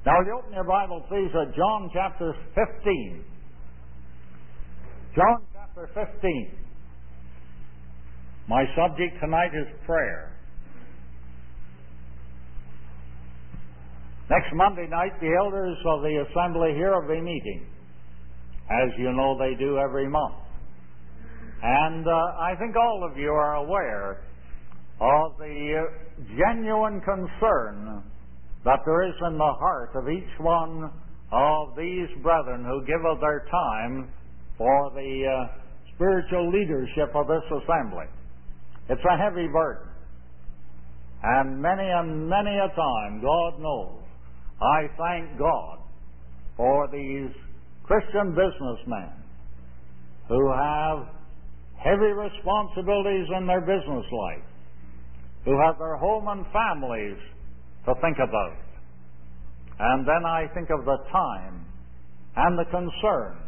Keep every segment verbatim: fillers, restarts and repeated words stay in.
Now, you open your Bible, please, at John chapter fifteen. John chapter fifteen. My subject tonight is prayer. Next Monday night, the elders of the assembly here will be meeting. As you know, they do every month. And uh, I think all of you are aware of the uh, genuine concern that there is in the heart of each one of these brethren who give of their time for the uh, spiritual leadership of this assembly. It's a heavy burden. And many and many a time, God knows, I thank God for these Christian businessmen who have heavy responsibilities in their business life, who have their home and families to think about. And then I think of the time and the concern,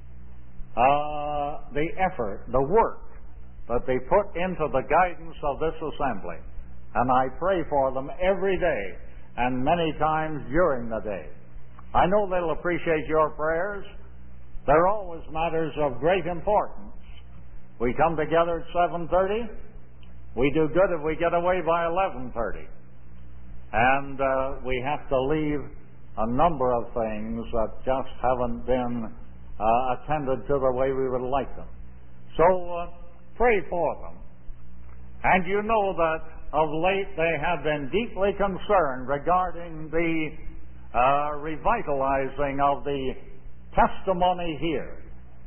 uh, the effort, the work that they put into the guidance of this assembly. And I pray for them every day and many times during the day. I know they'll appreciate your prayers. They're always matters of great importance. We come together at seven thirty. We do good if we get away by eleven thirty. And uh, we have to leave a number of things that just haven't been uh, attended to the way we would like them. So uh, pray for them. And you know that of late they have been deeply concerned regarding the uh, revitalizing of the testimony here.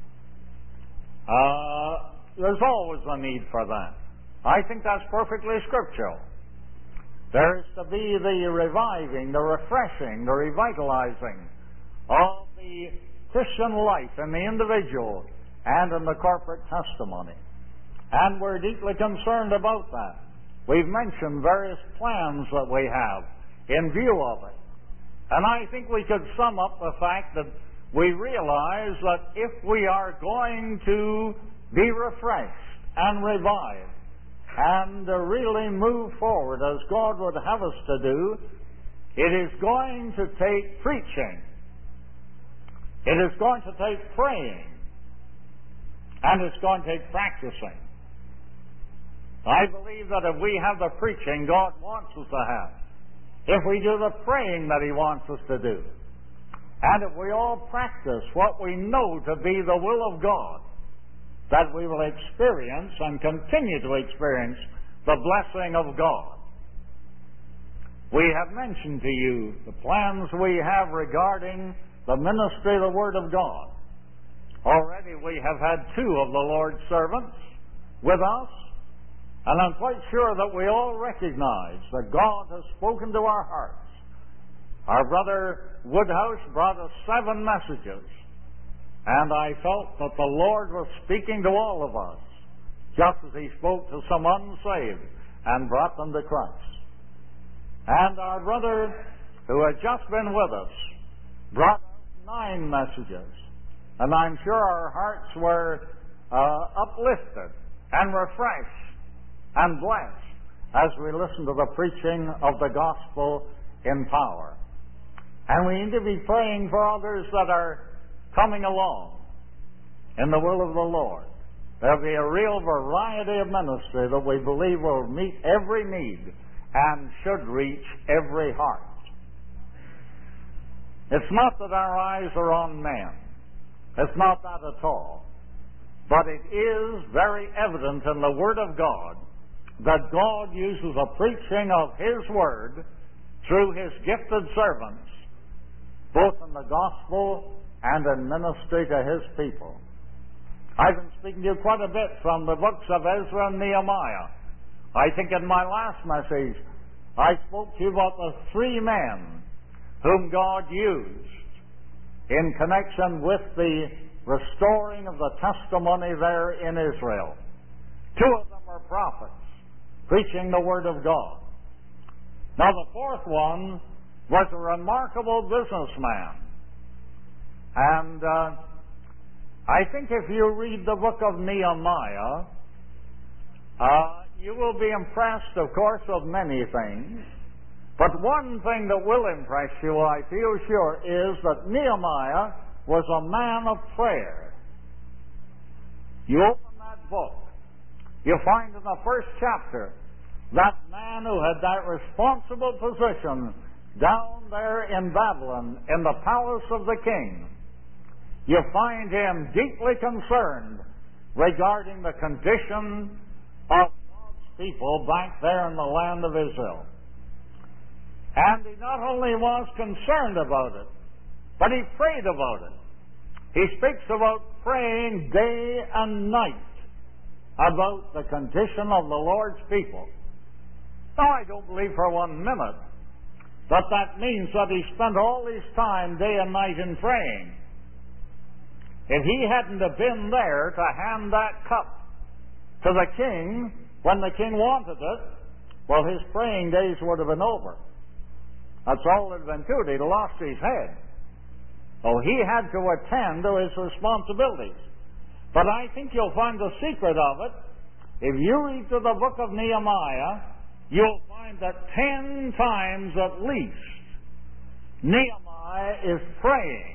Uh, there's always a need for that. I think that's perfectly scriptural. There is to be the reviving, the refreshing, the revitalizing of the Christian life in the individual and in the corporate testimony. And we're deeply concerned about that. We've mentioned various plans that we have in view of it. And I think we could sum up the fact that we realize that if we are going to be refreshed and revived and uh, really move forward as God would have us to do, it is going to take preaching. It is going to take praying. And it's going to take practicing. I believe that if we have the preaching God wants us to have, if we do the praying that He wants us to do, and if we all practice what we know to be the will of God, that we will experience and continue to experience the blessing of God. We have mentioned to you the plans we have regarding the ministry of the Word of God. Already we have had two of the Lord's servants with us, and I'm quite sure that we all recognize that God has spoken to our hearts. Our brother Woodhouse brought us seven messages, and I felt that the Lord was speaking to all of us, just as He spoke to some unsaved and brought them to Christ. And our brother, who had just been with us, brought us nine messages, and I'm sure our hearts were uh, uplifted and refreshed and blessed as we listen to the preaching of the gospel in power. And we need to be praying for others that are coming along in the will of the Lord. There'll be a real variety of ministry that we believe will meet every need and should reach every heart. It's not that our eyes are on men. It's not that at all. But it is very evident in the Word of God that God uses a preaching of His Word through His gifted servants, both in the gospel and in ministry to His people. I've been speaking to you quite a bit from the books of Ezra and Nehemiah. I think in my last message I spoke to you about the three men whom God used in connection with the restoring of the testimony there in Israel. Two of them were prophets, preaching the Word of God. Now the fourth one was a remarkable businessman. And uh, I think if you read the book of Nehemiah, uh, you will be impressed, of course, with many things. But one thing that will impress you, I feel sure, is that Nehemiah was a man of prayer. You open that book, you find in the first chapter that man who had that responsible position down there in Babylon, in the palace of the king. You find him deeply concerned regarding the condition of God's people back there in the land of Israel. And he not only was concerned about it, but he prayed about it. He speaks about praying day and night about the condition of the Lord's people. Now, I don't believe for one minute that that means that he spent all his time day and night in praying. If he hadn't have been there to hand that cup to the king when the king wanted it, well, his praying days would have been over. That's all it had been to it. He'd lost his head. Oh, he had to attend to his responsibilities. But I think you'll find the secret of it. If you read through the book of Nehemiah, you'll find that ten times at least Nehemiah is praying.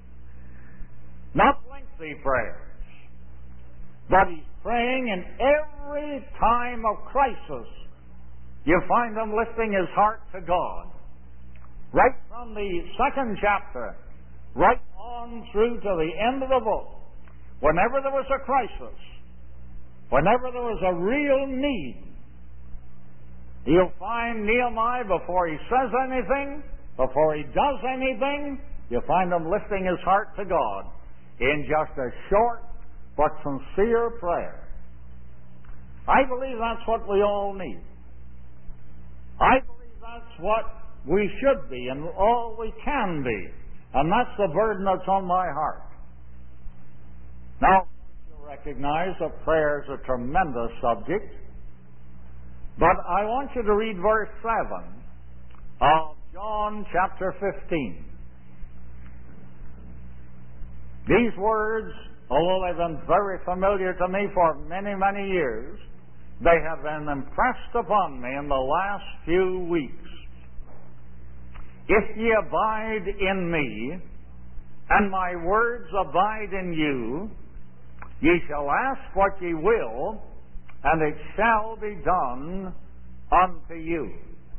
Not lengthy prayers, but he's praying in every time of crisis. You find him lifting his heart to God. Right from the second chapter, right on through to the end of the book, whenever there was a crisis, whenever there was a real need, you'll find Nehemiah, before he says anything, before he does anything, you'll find him lifting his heart to God in just a short but sincere prayer. I believe that's what we all need. I believe that's what we should be and all we can be. And that's the burden that's on my heart. Now, you recognize that prayer is a tremendous subject. But I want you to read verse seven of John chapter fifteen. These words, although they've been very familiar to me for many, many years, they have been impressed upon me in the last few weeks. If ye abide in me, and my words abide in you, ye shall ask what ye will, and it shall be done unto you.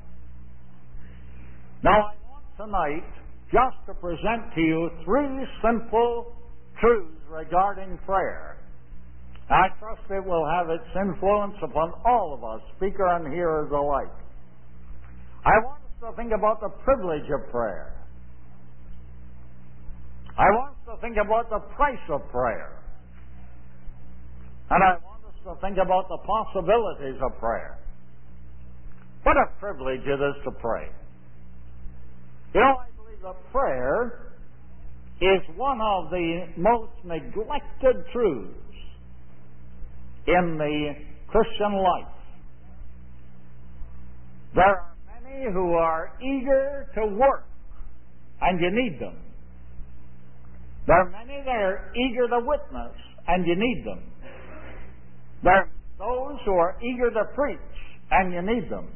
Now, I want tonight just to present to you three simple truths regarding prayer. I trust it will have its influence upon all of us, speaker and hearers alike. I want us to think about the privilege of prayer. I want us to think about the price of prayer. And I want us to think about the possibilities of prayer. What a privilege it is to pray. You know, I believe that prayer is one of the most neglected truths in the Christian life. There are many who are eager to work, and you need them. There are many that are eager to witness, and you need them. There are those who are eager to preach, and you need them.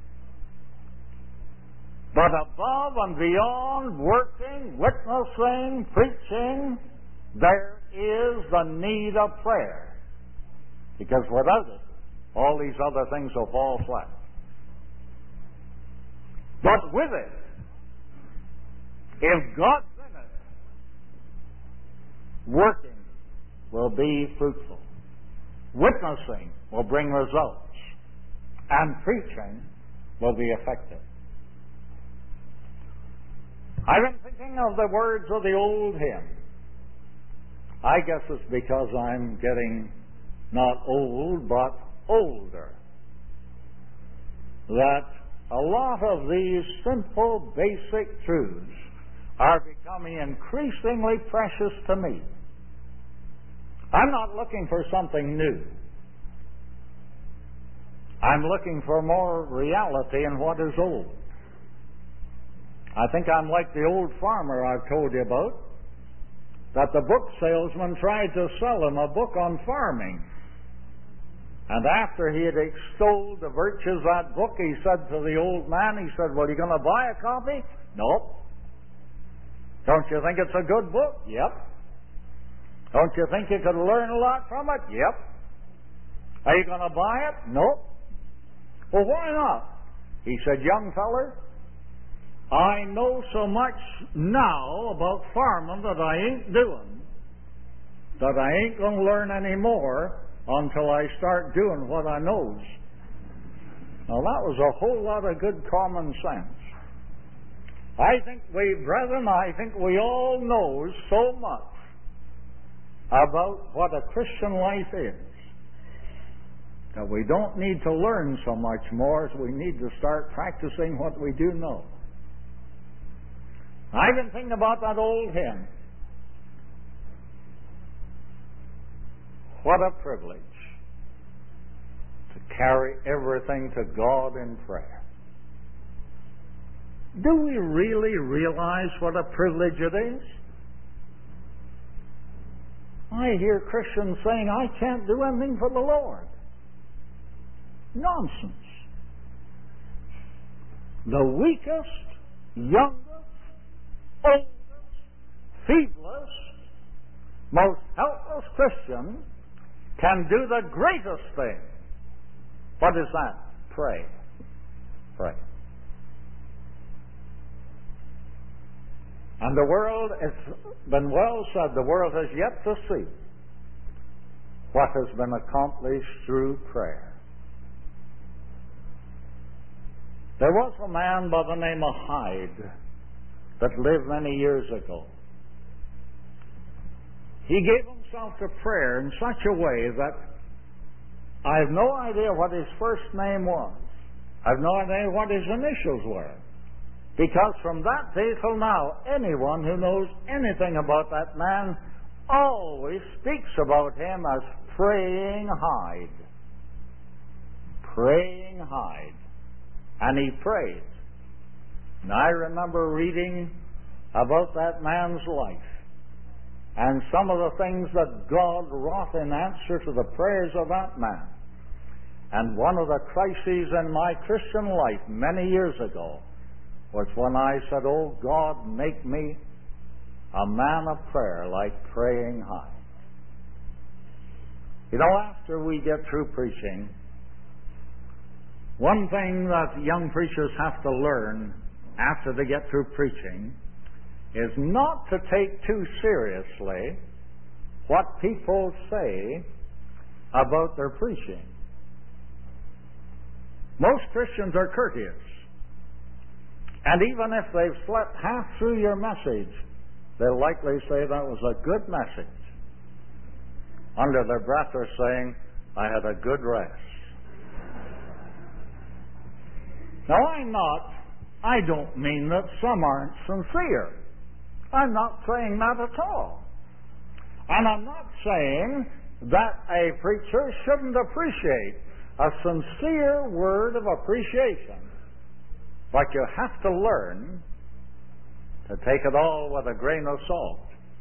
But above and beyond working, witnessing, preaching, there is the need of prayer. Because without it, all these other things will fall flat. But with it, if God's in it, working will be fruitful. Witnessing will bring results. And preaching will be effective. I've been thinking of the words of the old hymn. I guess it's because I'm getting not old, but older, that a lot of these simple, basic truths are becoming increasingly precious to me. I'm not looking for something new. I'm looking for more reality in what is old. I think I'm like the old farmer I've told you about, that the book salesman tried to sell him a book on farming. And after he had extolled the virtues of that book, he said to the old man, he said, well, are you going to buy a copy? Nope. Don't you think it's a good book? Yep. Don't you think you could learn a lot from it? Yep. Are you going to buy it? Nope. Well, why not? He said, young feller, I know so much now about farming that I ain't doing, that I ain't going to learn any more until I start doing what I knows. Now, that was a whole lot of good common sense. I think we, brethren, I think we all know so much about what a Christian life is that we don't need to learn so much more as we need to start practicing what we do know. I've been thinking about that old hymn. What a privilege to carry everything to God in prayer. Do we really realize what a privilege it is? I hear Christians saying, I can't do anything for the Lord. Nonsense. The weakest, youngest, oldest, feeblest, most helpless Christian can do the greatest thing. What is that? Pray. Pray. And the world, it's been well said, the world has yet to see what has been accomplished through prayer. There was a man by the name of Hyde that lived many years ago. He gave himself to prayer in such a way that I have no idea what his first name was. I have no idea what his initials were. Because from that day till now, anyone who knows anything about that man always speaks about him as Praying Hyde. Praying Hyde. And he prayed. And I remember reading about that man's life and some of the things that God wrought in answer to the prayers of that man. And one of the crises in my Christian life many years ago was when I said, oh God, make me a man of prayer like Praying Hyde. You know, after we get through preaching, one thing that young preachers have to learn after they get through preaching is not to take too seriously what people say about their preaching. Most Christians are courteous. And even if they've slept half through your message, they'll likely say that was a good message. Under their breath they're saying, I had a good rest. Now I'm not, I don't mean that some aren't sincere. I'm not saying that at all. And I'm not saying that a preacher shouldn't appreciate a sincere word of appreciation. But you have to learn to take it all with a grain of salt.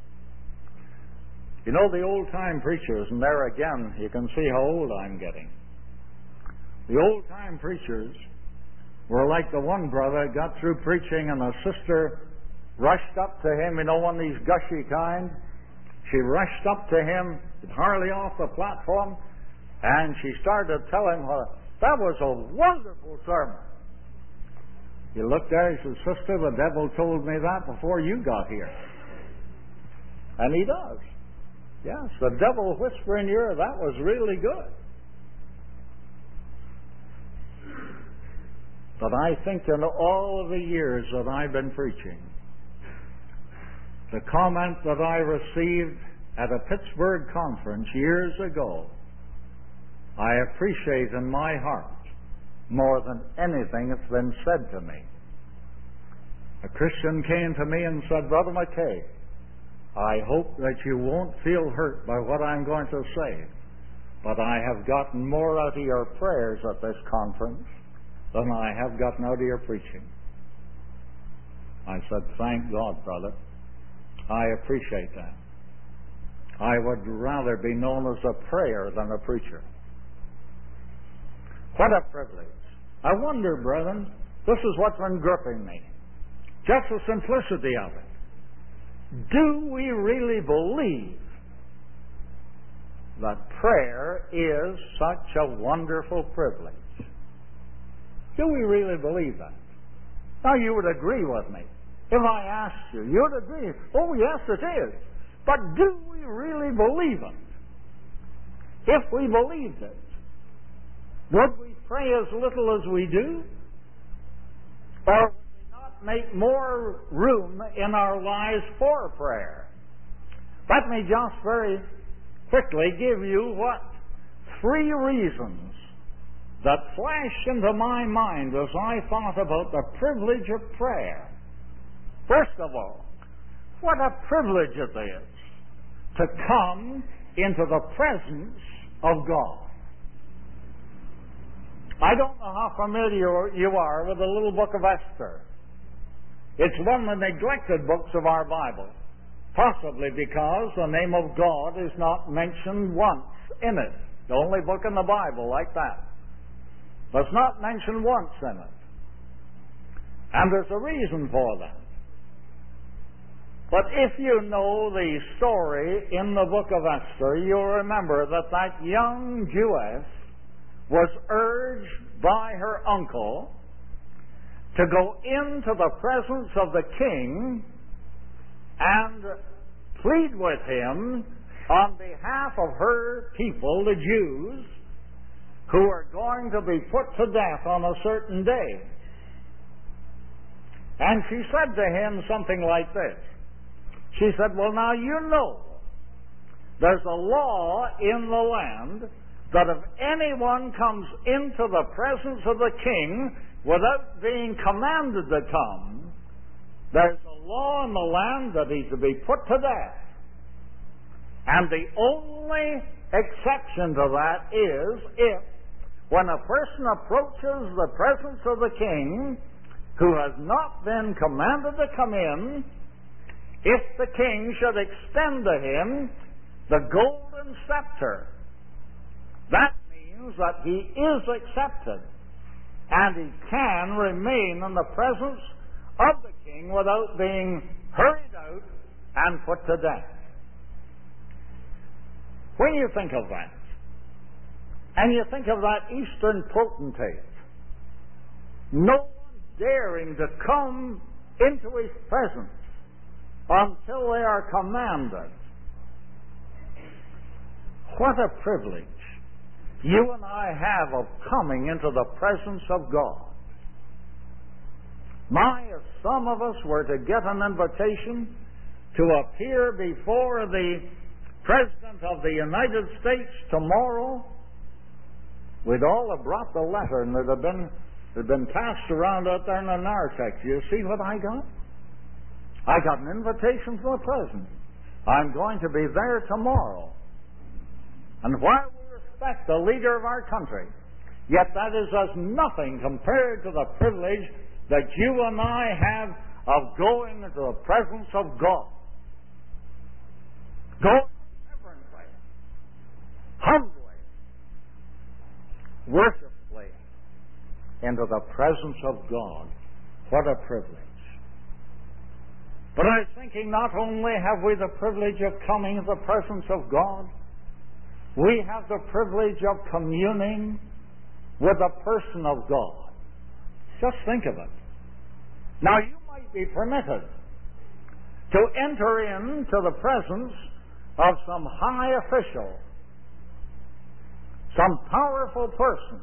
You know, the old-time preachers, and there again, you can see how old I'm getting. The old-time preachers were like the one brother got through preaching and a sister rushed up to him, you know, one of these gushy kind. She rushed up to him, hardly off the platform, and she started to tell him, well, that was a wonderful sermon. He looked there, he said, sister, the devil told me that before you got here. And he does. Yes, the devil whisper in your ear, that was really good. But I think in all of the years that I've been preaching, the comment that I received at a Pittsburgh conference years ago, I appreciate in my heart more than anything that's been said to me. A Christian came to me and said, Brother McKay, I hope that you won't feel hurt by what I'm going to say, but I have gotten more out of your prayers at this conference than I have gotten out of your preaching. I said, thank God, brother. I appreciate that. I would rather be known as a prayer than a preacher. What a privilege. I wonder, brethren, this is what's been gripping me. Just the simplicity of it. Do we really believe that prayer is such a wonderful privilege? Do we really believe that? Now, you would agree with me. If I asked you, you would agree. Oh, yes, it is. But do we really believe it? If we believed it, would we pray as little as we do? Or would we not make more room in our lives for prayer? Let me just very quickly give you what three reasons that flashed into my mind as I thought about the privilege of prayer. First of all, what a privilege it is to come into the presence of God. I don't know how familiar you are with the little book of Esther. It's one of the neglected books of our Bible, possibly because the name of God is not mentioned once in it. The only book in the Bible like that. But it's not mentioned once in it. And there's a reason for that. But if you know the story in the book of Esther, you'll remember that that young Jewess was urged by her uncle to go into the presence of the king and plead with him on behalf of her people, the Jews, who are going to be put to death on a certain day. And she said to him something like this. She said, well, now you know there's a law in the land that if anyone comes into the presence of the king without being commanded to come, there's a law in the land that he's to be put to death. And the only exception to that is if, when a person approaches the presence of the king who has not been commanded to come in, if the king should extend to him the golden scepter, that means that he is accepted and he can remain in the presence of the king without being hurried out and put to death. When you think of that, and you think of that eastern potentate, no one daring to come into his presence until they are commanded. What a privilege you and I have of coming into the presence of God. My, if some of us were to get an invitation to appear before the President of the United States tomorrow, we'd all have brought the letter and it'd have been, it'd been passed around out there in the narthex. You see what I got? I got an invitation from the President. I'm going to be there tomorrow. And while we respect the leader of our country, yet that is as nothing compared to the privilege that you and I have of going into the presence of God. Going reverently, humbly, worshipfully into the presence of God. What a privilege. But I was thinking, not only have we the privilege of coming in the presence of God, we have the privilege of communing with the person of God. Just think of it. Now, you might be permitted to enter into the presence of some high official, some powerful person.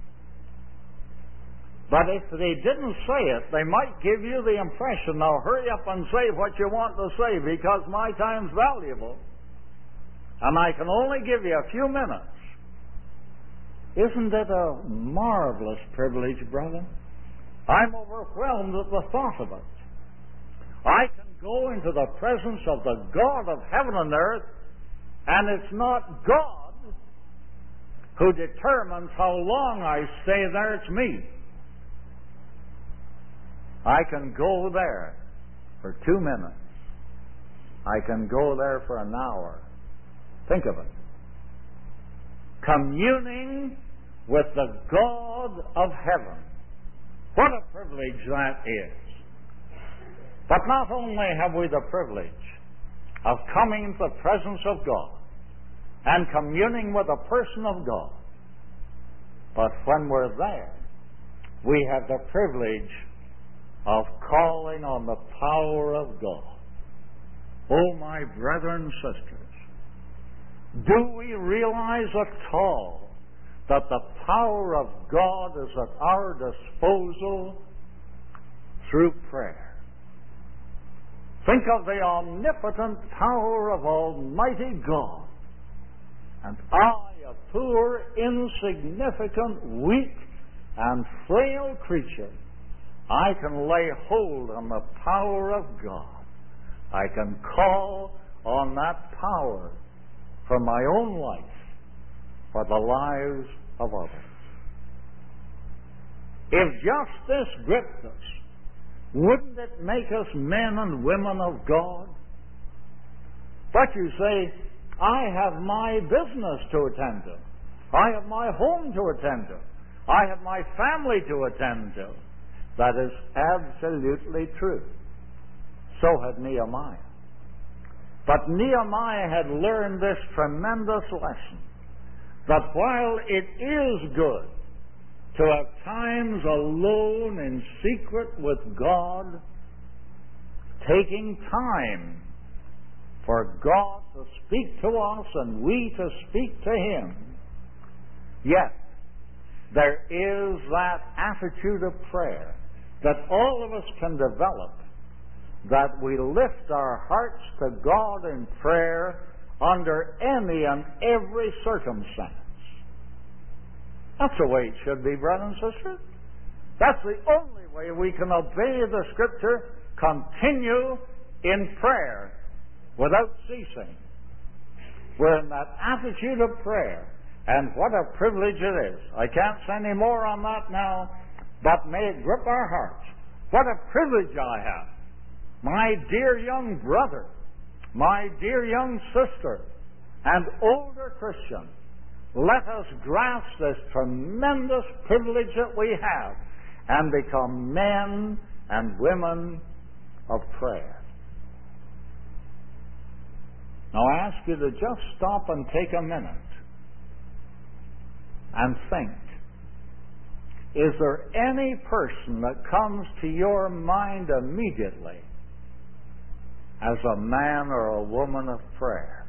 But if they didn't say it, they might give you the impression, now hurry up and say what you want to say because my time's valuable and I can only give you a few minutes. Isn't it a marvelous privilege, brother? I'm overwhelmed at the thought of it. I can go into the presence of the God of heaven and earth, and it's not God who determines how long I stay there, it's me. I can go there for two minutes. I can go there for an hour. Think of it. Communing with the God of heaven. What a privilege that is. But not only have we the privilege of coming into the presence of God and communing with the person of God, but when we're there, we have the privilege of calling on the power of God. Oh, my brethren and sisters, do we realize at all that the power of God is at our disposal through prayer? Think of the omnipotent power of Almighty God, and I, a poor, insignificant, weak, and frail creature, I can lay hold on the power of God. I can call on that power for my own life, for the lives of others. If just this gripped us, wouldn't it make us men and women of God? But you say, I have my business to attend to. I have my home to attend to. I have my family to attend to. That is absolutely true. So had Nehemiah. But Nehemiah had learned this tremendous lesson, that while it is good to have times alone in secret with God, taking time for God to speak to us and we to speak to Him, yet there is that attitude of prayer that all of us can develop, that we lift our hearts to God in prayer under any and every circumstance. That's the way it should be, brothers and sisters. That's the only way we can obey the Scripture, continue in prayer without ceasing. We're in that attitude of prayer, and what a privilege it is. I can't say any more on that now, but may it grip our hearts. What a privilege I have. My dear young brother, my dear young sister, and older Christian, let us grasp this tremendous privilege that we have and become men and women of prayer. Now I ask you to just stop and take a minute and think. Is there any person that comes to your mind immediately as a man or a woman of prayer?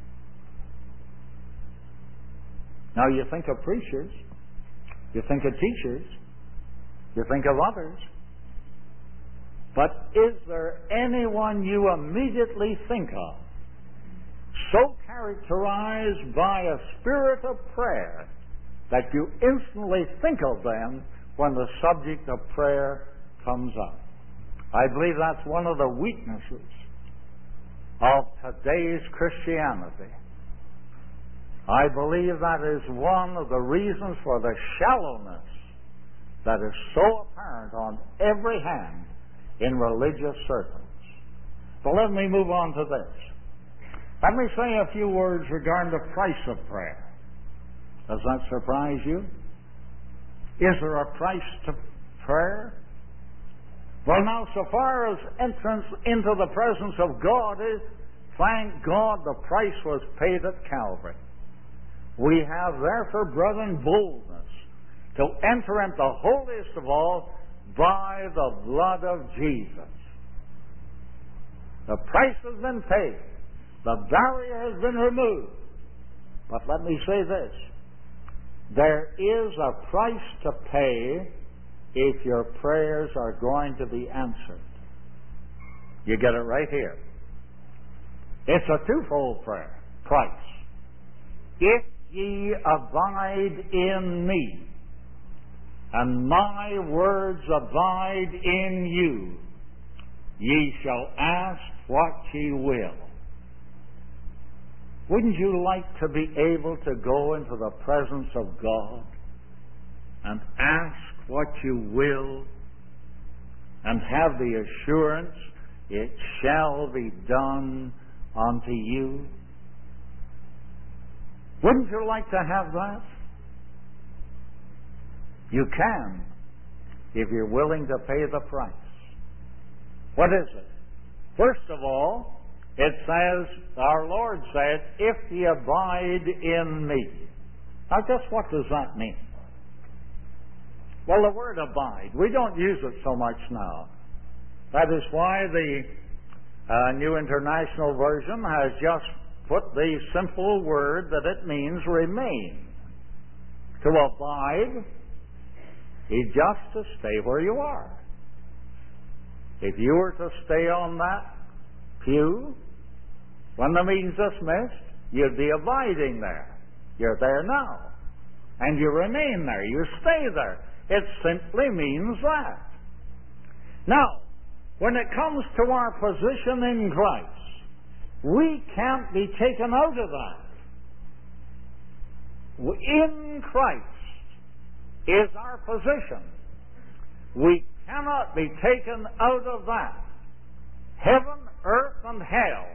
Now you think of preachers, you think of teachers, you think of others, but is there anyone you immediately think of so characterized by a spirit of prayer that you instantly think of them when the subject of prayer comes up? I believe that's one of the weaknesses of today's Christianity. I believe that is one of the reasons for the shallowness that is so apparent on every hand in religious circles. But let me move on to this. Let me say a few words regarding the price of prayer. Does that surprise you? Is there a price to prayer? Well, now, so far as entrance into the presence of God is, thank God the price was paid at Calvary. We have therefore, brethren, boldness to enter into the holiest of all by the blood of Jesus. The price has been paid. The barrier has been removed. But let me say this. There is a price to pay if your prayers are going to be answered. You get it right here. It's a twofold prayer. Price. If ye abide in me, and my words abide in you, ye shall ask what ye will. Wouldn't you like to be able to go into the presence of God and ask what you will and have the assurance it shall be done unto you? Wouldn't you like to have that? You can, if you're willing to pay the price. What is it? First of all, it says, our Lord said, if ye abide in me. Now, just what does that mean? Well, the word abide, we don't use it so much now. That is why the uh, New International Version has just put the simple word that it means remain. To abide is just to stay where you are. If you were to stay on that pew when the meeting's dismissed, you'd be abiding there. You're there now. And you remain there. You stay there. It simply means that. Now, when it comes to our position in Christ, we can't be taken out of that. In Christ is our position. We cannot be taken out of that. Heaven, earth, and hell,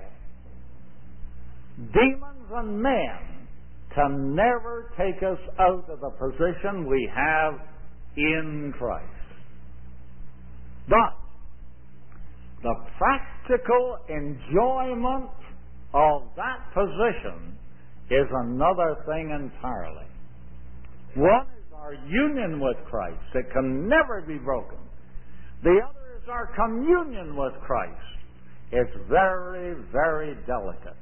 demons and men can never take us out of the position we have in Christ. But the practical enjoyment of that position is another thing entirely. One is our union with Christ. It can never be broken. The other is our communion with Christ. It's very, very delicate.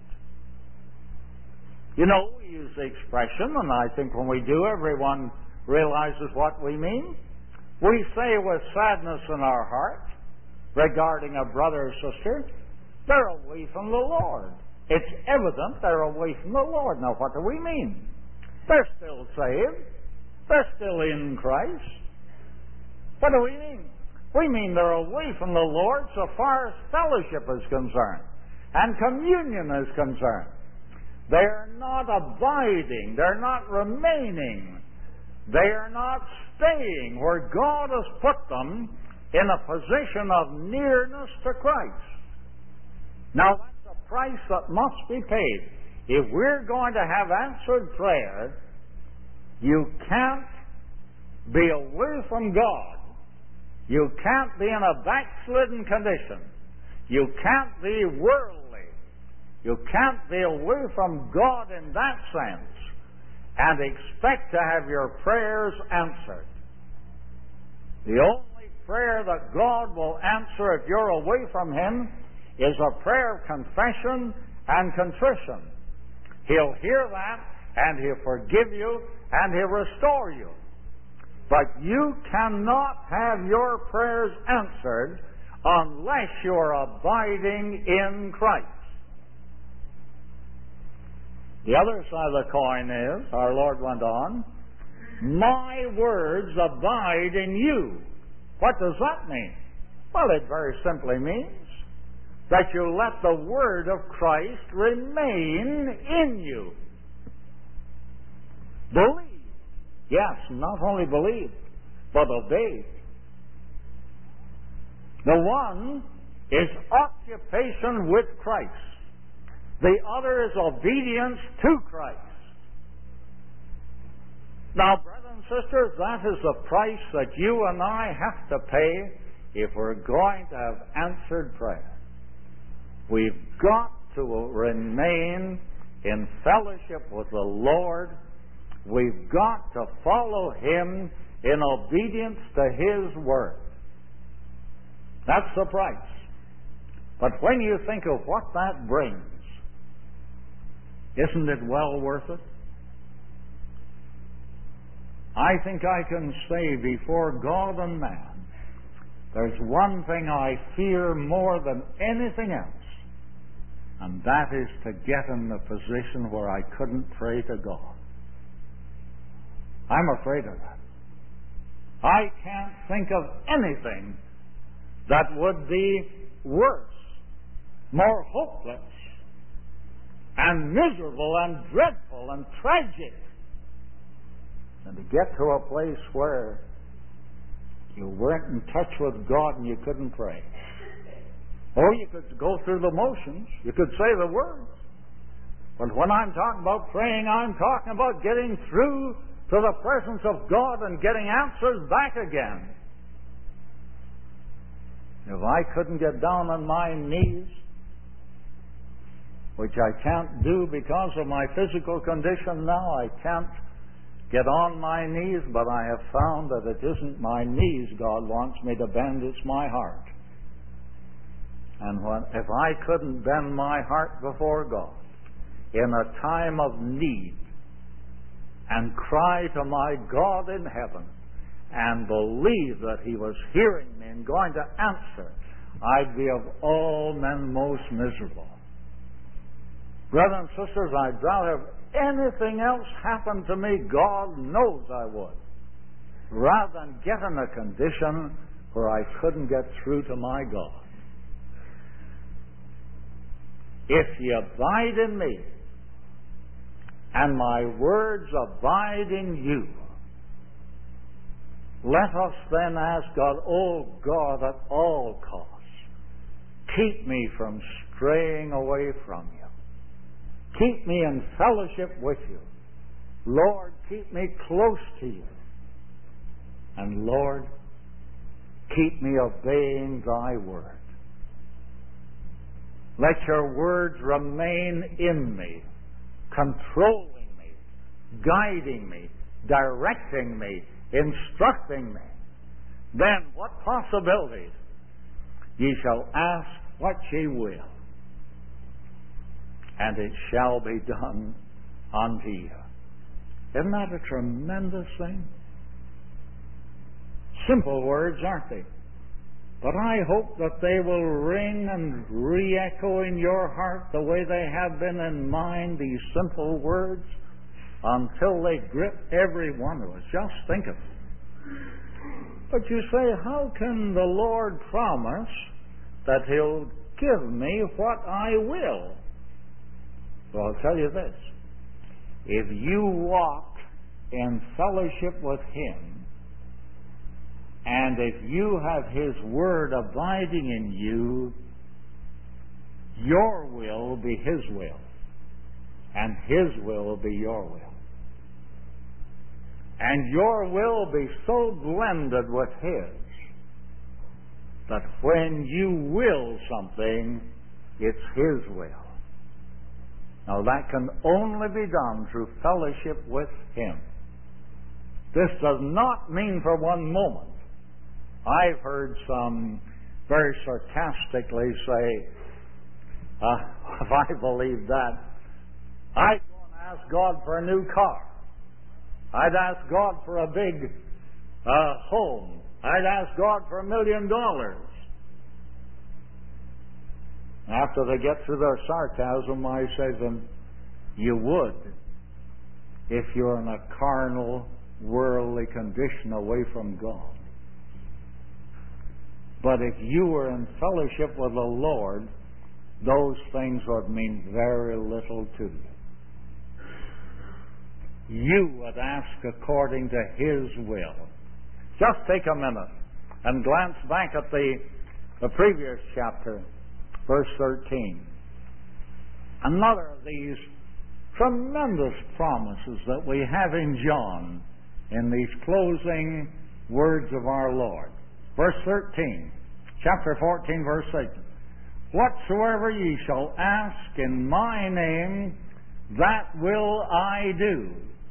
You know, we use the expression, and I think when we do, everyone realizes what we mean. We say with sadness in our heart regarding a brother or sister, they're away from the Lord. It's evident they're away from the Lord. Now, what do we mean? They're still saved. They're still in Christ. What do we mean? We mean they're away from the Lord so far as fellowship is concerned and communion is concerned. They're not abiding. They're not remaining. They are not staying where God has put them in a position of nearness to Christ. Now, that's a price that must be paid. If we're going to have answered prayer, you can't be away from God. You can't be in a backslidden condition. You can't be worldly. You can't be away from God in that sense and expect to have your prayers answered. The only prayer that God will answer if you're away from Him is a prayer of confession and contrition. He'll hear that, and He'll forgive you, and He'll restore you. But you cannot have your prayers answered unless you're abiding in Christ. The other side of the coin is, our Lord went on, my words abide in you. What does that mean? Well, it very simply means that you let the word of Christ remain in you. Believe. Yes, not only believe, but obey. The one is occupation with Christ. The other is obedience to Christ. Now, brothers and sisters, that is the price that you and I have to pay if we're going to have answered prayer. We've got to remain in fellowship with the Lord. We've got to follow Him in obedience to His Word. That's the price. But when you think of what that brings, isn't it well worth it? I think I can say before God and man, there's one thing I fear more than anything else, and that is to get in the position where I couldn't pray to God. I'm afraid of that. I can't think of anything that would be worse, more hopeless, and miserable, and dreadful, and tragic than to get to a place where you weren't in touch with God and you couldn't pray. Or you could go through the motions. You could say the words. But when I'm talking about praying, I'm talking about getting through to the presence of God and getting answers back again. If I couldn't get down on my knees, which I can't do because of my physical condition now, I can't get on my knees, but I have found that it isn't my knees God wants me to bend, it's my heart. And when, if I couldn't bend my heart before God in a time of need and cry to my God in heaven and believe that He was hearing me and going to answer, I'd be of all men most miserable. Brothers and sisters, I'd rather have anything else happen to me, God knows I would, rather than get in a condition where I couldn't get through to my God. If ye abide in me, and my words abide in you, let us then ask God, oh God, at all costs, keep me from straying away from you. Keep me in fellowship with you. Lord, keep me close to you. And Lord, keep me obeying thy word. Let your words remain in me, controlling me, guiding me, directing me, instructing me. Then what possibilities? Ye shall ask what ye will, and it shall be done unto you. Isn't that a tremendous thing? Simple words, aren't they? But I hope that they will ring and re-echo in your heart the way they have been in mine, these simple words, until they grip every one of us. Just think of it. But you say, how can the Lord promise that He'll give me what I will? Well, I'll tell you this. If you walk in fellowship with Him, and if you have His Word abiding in you, your will will be His will, and His will will be your will. And your will will be so blended with His that when you will something, it's His will. Now that can only be done through fellowship with Him. This does not mean for one moment. I've heard some very sarcastically say, uh, if I believed that, I'd go and ask God for a new car. I'd ask God for a big uh, home. I'd ask God for a million dollars. After they get through their sarcasm, I say to them, you would if you're in a carnal, worldly condition away from God. But if you were in fellowship with the Lord, those things would mean very little to you. You would ask according to His will. Just take a minute and glance back at the, the previous chapter, verse thirteen. Another of these tremendous promises that we have in John in these closing words of our Lord. Verse thirteen, chapter fourteen, verse eight. Whatsoever ye shall ask in my name, that will I do.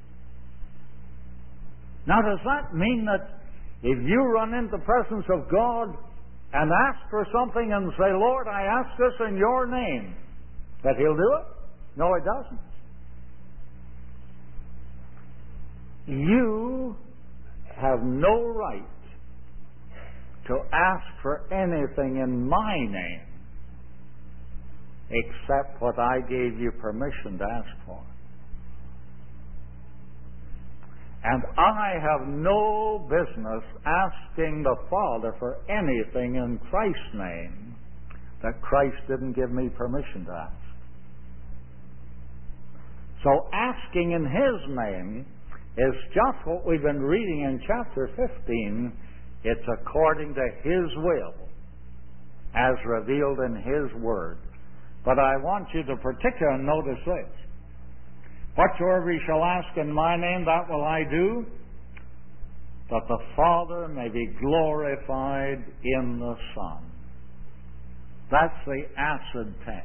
Now, does that mean that if you run into the presence of God and ask for something and say, Lord, I ask this in your name, that He'll do it? No, He doesn't. You have no right to ask for anything in my name except what I gave you permission to ask for. And I have no business asking the Father for anything in Christ's name that Christ didn't give me permission to ask. So asking in His name is just what we've been reading in chapter fifteen. It's according to His will, as revealed in His Word. But I want you to particularly notice this. Whatsoever ye shall ask in my name, that will I do, that the Father may be glorified in the Son. That's the acid test.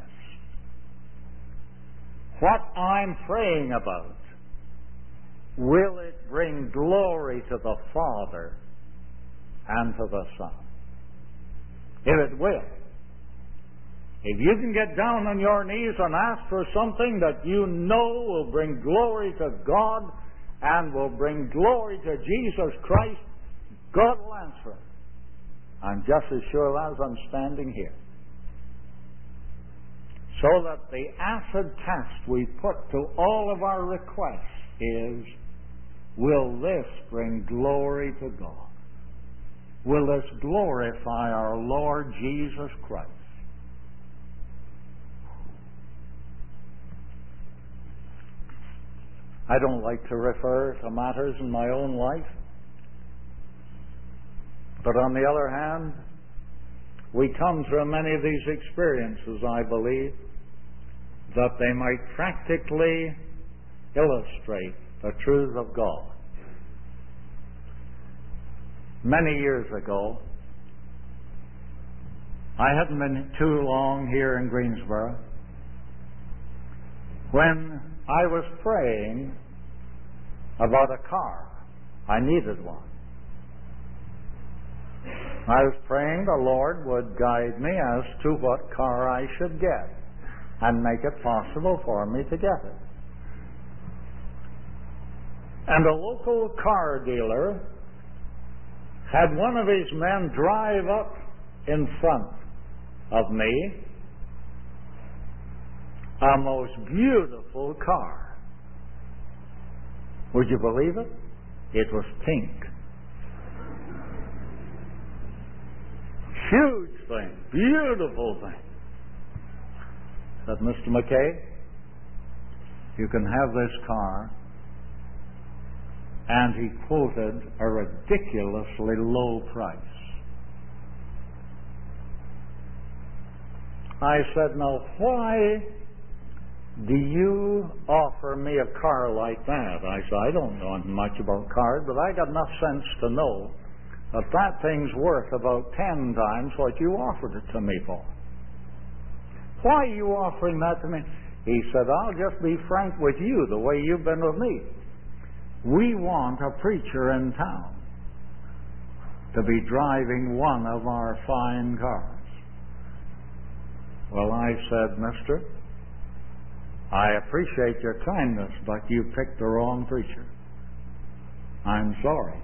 What I'm praying about, will it bring glory to the Father and to the Son? If it will, if you can get down on your knees and ask for something that you know will bring glory to God and will bring glory to Jesus Christ, God will answer it. I'm just as sure as I'm standing here. So that the acid test we put to all of our requests is, will this bring glory to God? Will this glorify our Lord Jesus Christ? I don't like to refer to matters in my own life. But on the other hand, we come through many of these experiences, I believe, that they might practically illustrate the truth of God. Many years ago, I hadn't been too long here in Greensboro, when I was praying about a car. I needed one. I was praying the Lord would guide me as to what car I should get and make it possible for me to get it. And a local car dealer had one of his men drive up in front of me a most beautiful car. Would you believe it? It was pink. Huge thing, beautiful thing. Said, Mister McKay, you can have this car. And he quoted a ridiculously low price. I said, now why do you offer me a car like that? I said, I don't know much about cars, but I got enough sense to know that that thing's worth about ten times what you offered it to me for. Why are you offering that to me? He said, I'll just be frank with you the way you've been with me. We want a preacher in town to be driving one of our fine cars. Well, I said, mister, I appreciate your kindness, but you picked the wrong preacher. I'm sorry.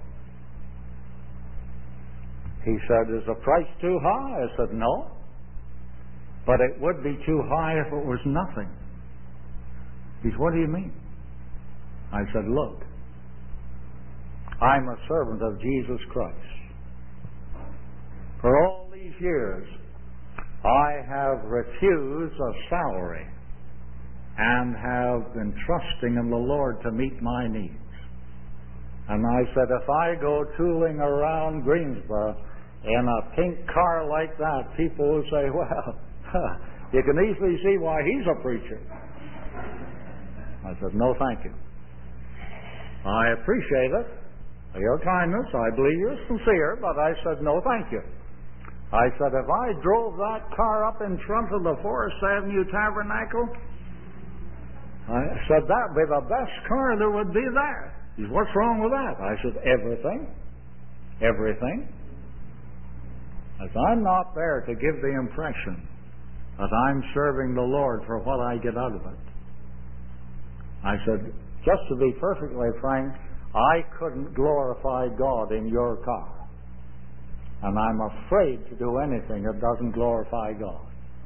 He said, is the price too high? I said, no. But it would be too high if it was nothing. He said, what do you mean? I said, look, I'm a servant of Jesus Christ. For all these years, I have refused a salary and have been trusting in the Lord to meet my needs. And I said, if I go tooling around Greensboro in a pink car like that, people will say, well, you can easily see why he's a preacher. I said, no, thank you. I appreciate it. Your kindness, I believe you're sincere, but I said, no, thank you. I said, if I drove that car up in front of the Forest Avenue Tabernacle, I said, that would be the best car there would be there. He said, what's wrong with that? I said, everything. Everything. I said, I'm not there to give the impression that I'm serving the Lord for what I get out of it. I said, just to be perfectly frank, I couldn't glorify God in your car. And I'm afraid to do anything that doesn't glorify God.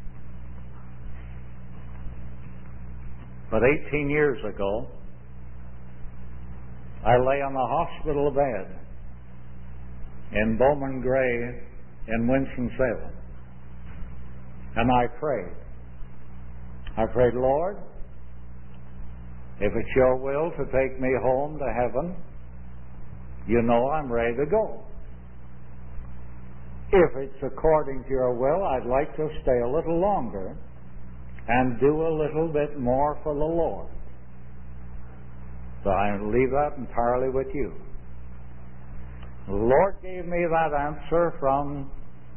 But eighteen years ago, I lay on a hospital bed in Bowman Gray in Winston-Salem. And I prayed. I prayed, Lord, if it's your will to take me home to heaven, you know I'm ready to go. If it's according to your will, I'd like to stay a little longer and do a little bit more for the Lord. So I leave that entirely with you. The Lord gave me that answer from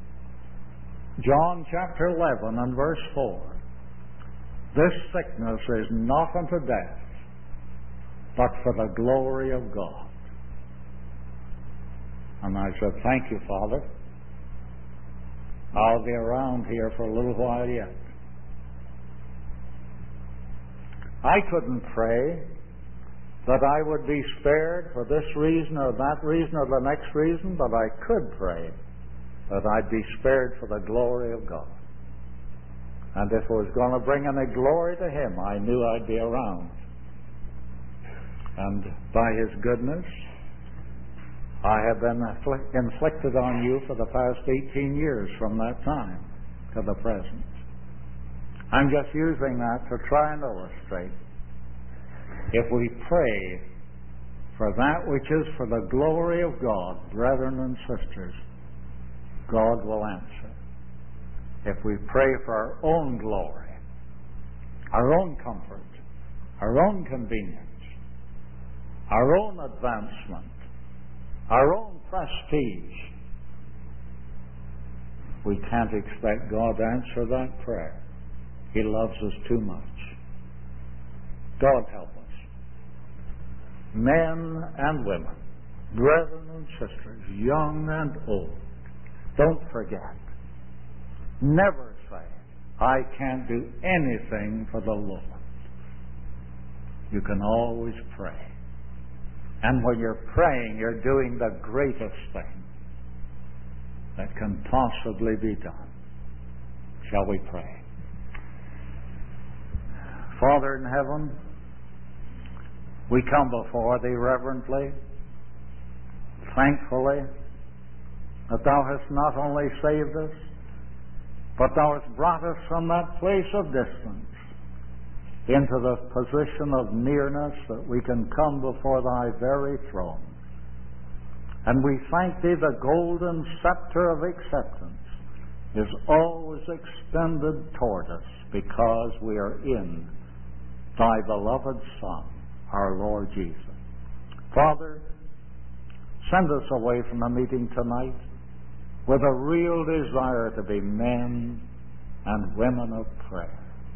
John chapter eleven and verse four. This sickness is not unto death, but for the glory of God. And I said, thank you, Father. I'll be around here for a little while yet. I couldn't pray that I would be spared for this reason or that reason or the next reason, but I could pray that I'd be spared for the glory of God. And if it was going to bring any glory to Him, I knew I'd be around. And by His goodness, I have been afflict- inflicted on you for the past eighteen years from that time to the present. I'm just using that to try and illustrate. If we pray for that which is for the glory of God, brethren and sisters, God will answer. If we pray for our own glory, our own comfort, our own convenience, our own advancement, our own prestige, we can't expect God to answer that prayer. He loves us too much. God help us. Men and women, brethren and sisters, young and old, don't forget. Never say, I can't do anything for the Lord. You can always pray. And when you're praying, you're doing the greatest thing that can possibly be done. Shall we pray? Father in heaven, we come before Thee reverently, thankfully, that Thou hast not only saved us, but Thou hast brought us from that place of distance into the position of nearness that we can come before Thy very throne. And we thank Thee, the golden scepter of acceptance is always extended toward us because we are in Thy beloved Son, our Lord Jesus. Father, send us away from the meeting tonight with a real desire to be men and women of prayer,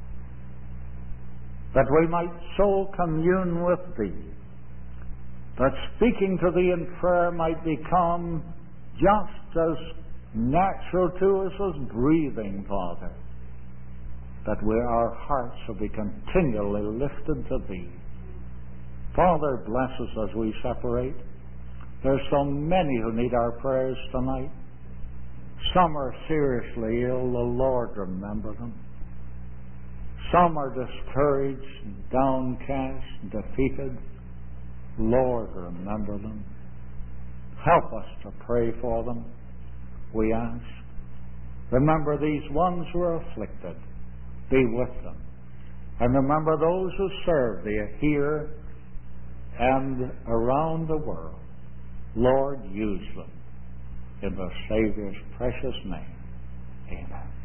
that we might so commune with Thee, that speaking to Thee in prayer might become just as natural to us as breathing, Father, that we, our hearts will be continually lifted to Thee. Father, bless us as we separate. There's so many who need our prayers tonight. Some are seriously ill. The Lord remember them. Some are discouraged, downcast, defeated. Lord, remember them. Help us to pray for them, we ask. Remember these ones who are afflicted. Be with them. And remember those who serve Thee here and around the world. Lord, use them. In the Savior's precious name. Amen.